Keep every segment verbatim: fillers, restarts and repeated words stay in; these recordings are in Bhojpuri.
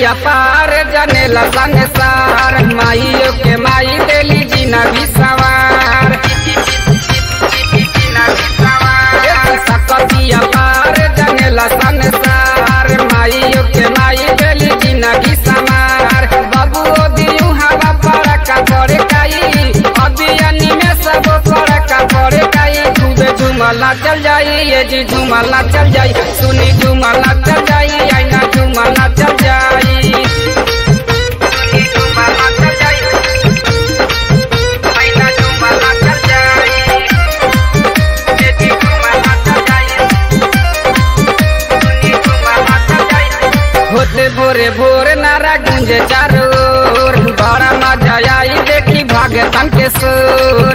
अपार जनेला संसार माइयों के माई देली जीना भी सवार सकती अपार जनेला संसार माइयों के माई देली जीना भी समार बाबू दियू हवा पर का करे काई अभियानी में सब पर का करे काई खूबे झुमला चल जाई ये जी झुमला चल जाई सुनी झुमला चल जाई आईना झुमला चल जाई होते भोरे भोर नारा गूंजे चारों ओर बड़ा मजा आई देखी भागतन के सुर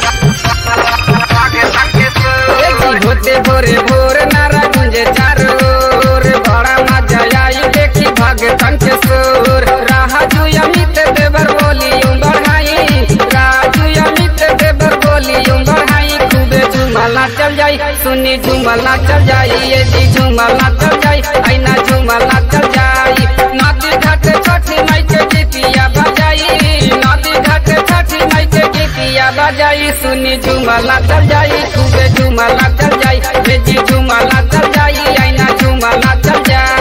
होते भोरे भोर नारा गूंजे चारों ओर बड़ा मजा आई देखी भागतन के सुर राजू अमित देवर बोली बढ़ाई राजू अमित देवर बोली बढ़ाई खूबे झुमला चल जाई सुनी झुमला चल जाई ये जी झुमला चल जाई आईना झुमला चल जाई नदी घाट छठी माई के गीतिया बजाई नदी घाट छठी माई के गीतिया बजाई सुनी झुमला चल जाई खूबे झुमला चल जाई ये जी झुमला चल जाई आईना झुमला चल जाई।